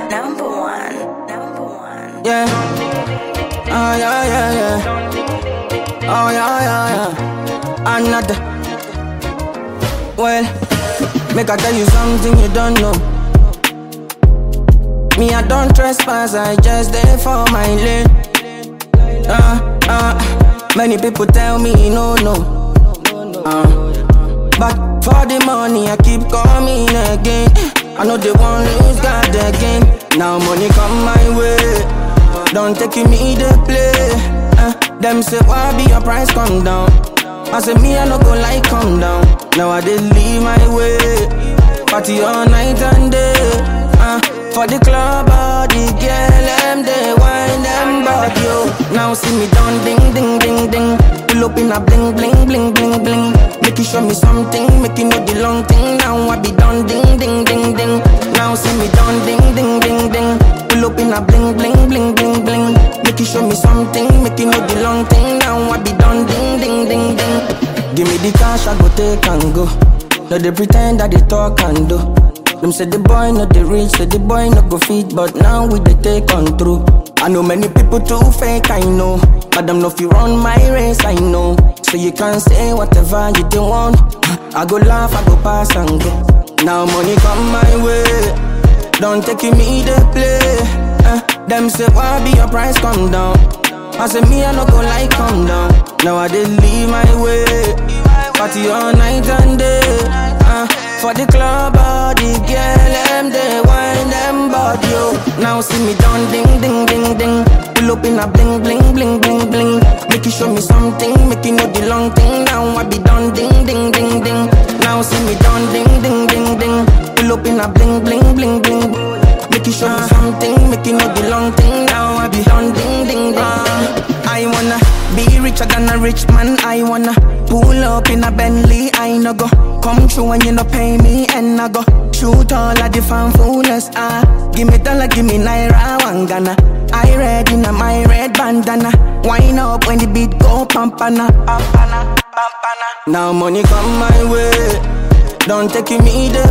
Number one. Number one. Yeah. Oh yeah, yeah, yeah. Oh yeah, yeah, yeah. Another. Well, make I tell you something you don't know. Me, I don't trespass, I just there for my lane. Many people tell me no, no. But for the money, I keep coming again. I know they won't lose God again. Now money come my way, don't take me to play. Them say why be your price come down? I say me I no go like come down. Now I did leave my way, party all night and day. For the club, all the girl, them they wine them but yo. Now see me down, ding, ding, ding, ding. Pull up in a bling, bling, bling, bling, bling. Make you show me something, make you know the long thing. Now I be done, ding, ding, ding, ding. Now see me down, ding, ding, ding, ding. Pull up in a bling, bling, bling, bling, bling. Make you show me something, make you know the long thing. Now I be done, ding, ding, ding, ding. Give me the cash, I go take and go. No, they pretend that they talk and do. Them say the boy not the rich, say the boy not go feed, but now we they take on through. I know many people too fake, I know, but them no fi run my race, I know. So you can say whatever you don't want. I go laugh, I go pass and go. Now money come my way, don't take me to play. Them say why be your price come down? I say me I no go like come down. Now I did leave my way, party all night and day. For the club, all the girl, them they wine them but yo. Now see me down, ding, ding, ding, ding. Pull up in a bling, bling, bling, bling, bling. Make you show me something, make you know the long thing. Now I be done, ding, ding, ding, ding. Now see me down, ding, ding, ding, ding. Pull up in a bling, bling, bling, bling. Make you show me something, make you know the long thing. Now I be done, ding, ding, ding. I wanna be richer than a rich man. I wanna pull up in a Bentley. I no go come through when you no pay me, and I go shoot all of the fanfullers. Give me dollar, give me naira, one Ghana. I red in my red bandana. Wind up when the beat go pampana, pampana, pampana. Now money come my way, don't take me to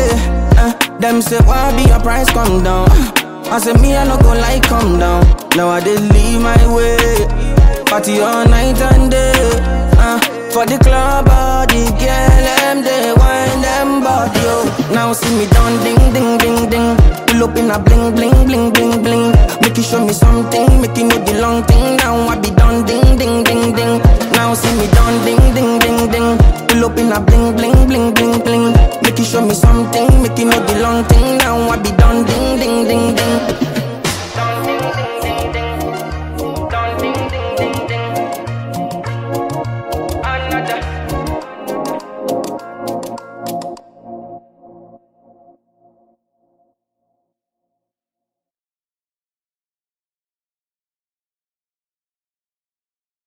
play. Them say why be your price come down? I say me I no go like come down. Now I did leave my way, party all night and day. For the club, all the girl, them they wine them but yo. Now see me down, ding, ding, ding, ding. Pull up in a bling, bling, bling, bling, bling. Make you show me something, make you know the long thing. Now I be done, ding, ding, ding, ding. Now see me down, ding, ding, ding, ding. Pull up in a bling, bling, bling, bling, bling. Make you show me something, make you know the long thing. Now I be done.